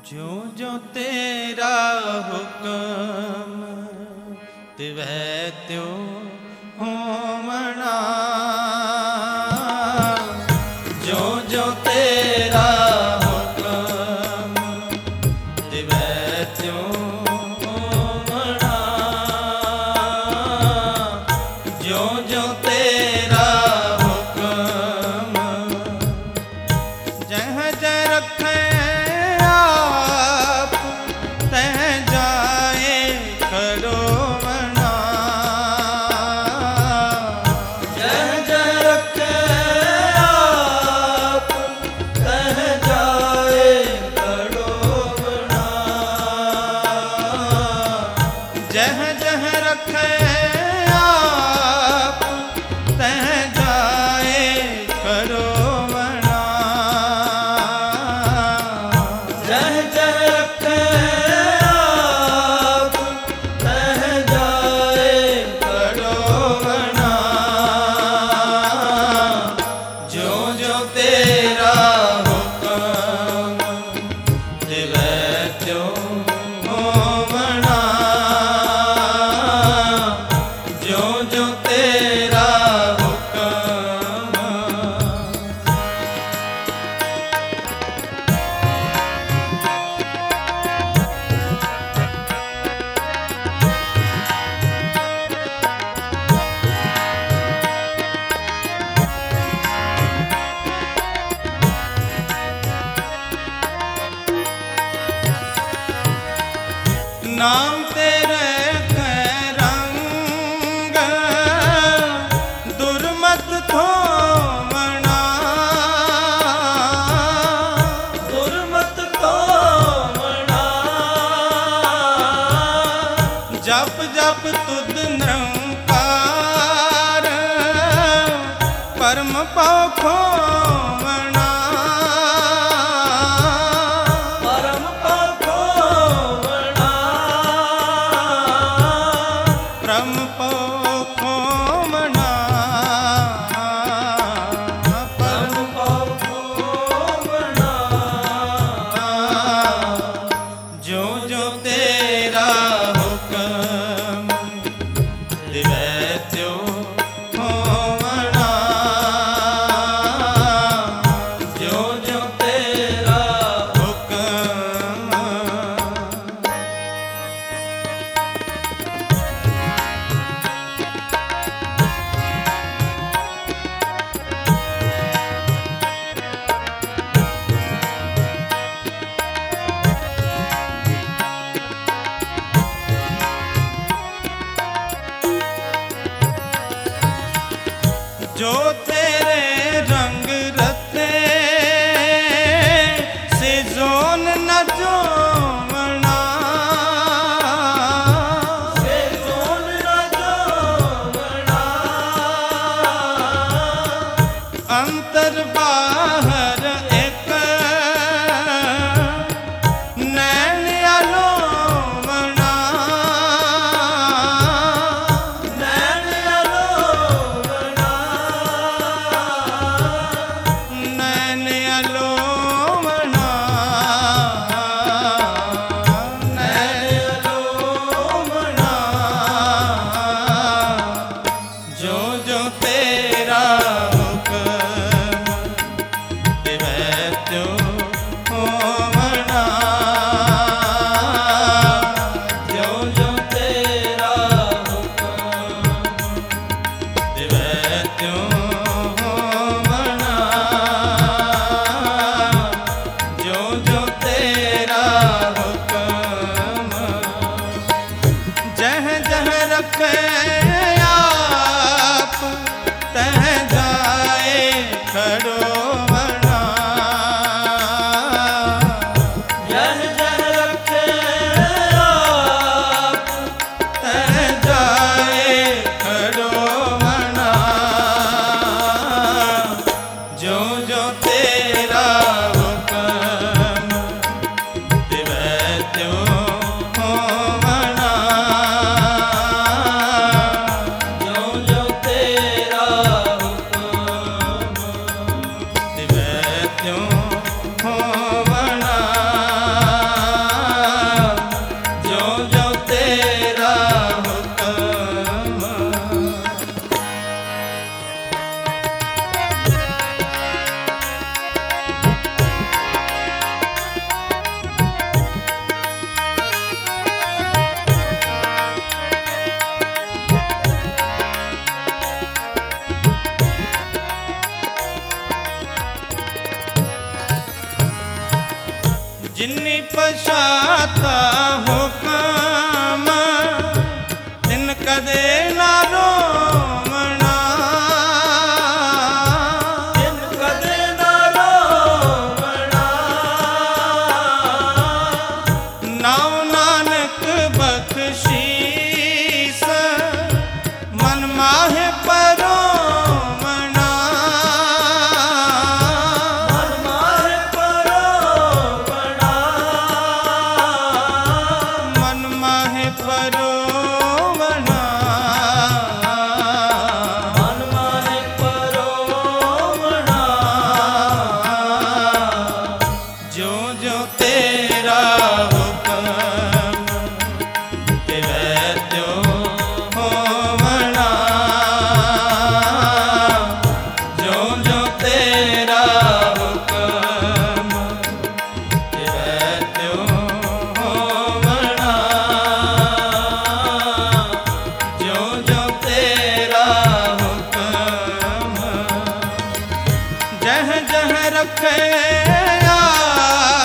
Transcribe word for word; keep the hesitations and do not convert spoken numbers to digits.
जो जो तेरा हुक्म तिवै त्यों होवना। जो जो तेरा हुक्म तिवै त्यों होवना। जो जो तेरा हुक्म जह जह रखे जह जह रखे आप तह जाए करो मना। जह जह रखे आप तह जाए करो मना। जो जो तेरा हुक्म तिवै त्यों होवना। जो जो तेरा हुक्म नाम तेरे दुर्मत थोवना। दुर्मत थोवना। जप जप तुद निरंकार परम पाव खोवना। परम पाव खोवना। परम पाव खोवना। जो जो तेरा हुक्म तिवै त्यों होवना। जो जो तेरा हुक्म जो तेरे रंग रते से जोन न जोवना। से जोन न जोवना। अंतर बाहर एक नैन अलोवना। नैन अलोवना। नैन अलोवना। नैन अलोवना। जो जो तेरा हुक्म तिवै त्यों होवना। जो जो तेरा हुक्म तिवै त्यों होवना। जो जो तेरा हुक्म जह जह रखे आप तह जाए करो मना। जह जह रखे आप तह जाए करो मना। जो जो तेरा हुक्म तिवै त्यों होवना। जो जो तेरा हुक्म पछाता हुकम तिन कदे ना रोवना तिन कदे ना रोवना नाम नानक बख्शीस मन माहे परोवना मन माहे परोवना मन माहे परोवना मन माहे परोवना जो जो तेरा हुक्म तिवै त्यों होवना जो जो तेरा हुक्म तिवै त्यों होवना जो जो तेरा हुक्म जह जह रखे